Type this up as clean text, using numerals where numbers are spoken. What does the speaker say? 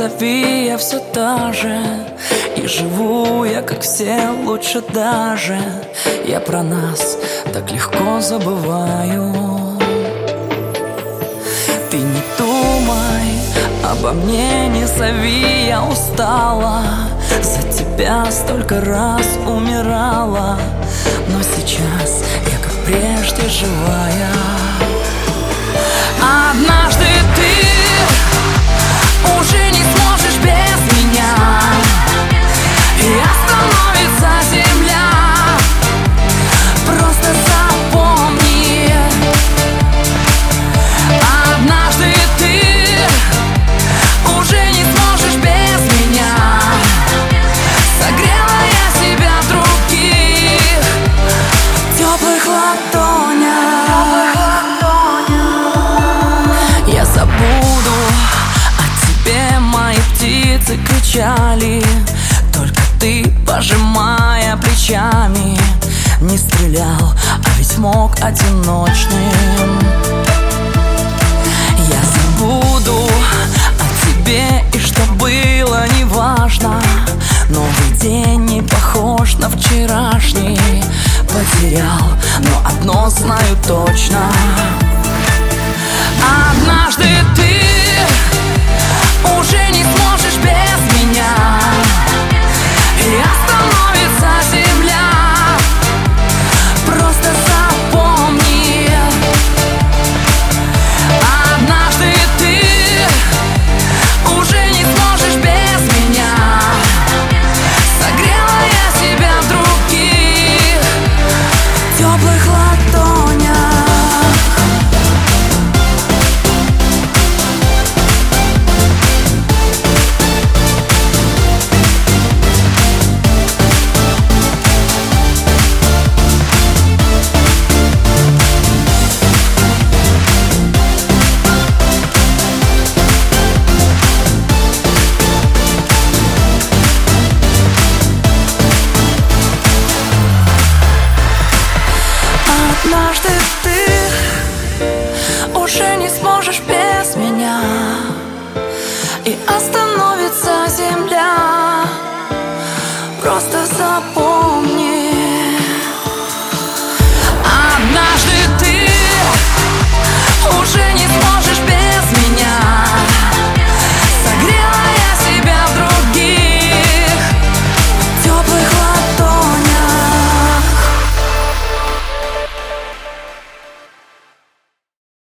зови, я все та же. И живу я, как все, лучше даже. Я про нас так легко забываю. Ты не думай обо мне, не зови, я устала. За тебя столько раз умирала, но сейчас я как прежде живая. Однажды ты уже не сможешь без меня, и остановится земля. Просто запомни, однажды ты уже не сможешь без меня. Согрела я себя в других теплых ладонях. Я забуду о тебе, мои птицы кричали. Только ты, пожимая плечами, не стрелял, а ведь мог одиночным. Я забуду о тебе, и что было, неважно. Новый день не похож на вчерашний. Потерял, но одно знаю точно: однажды ты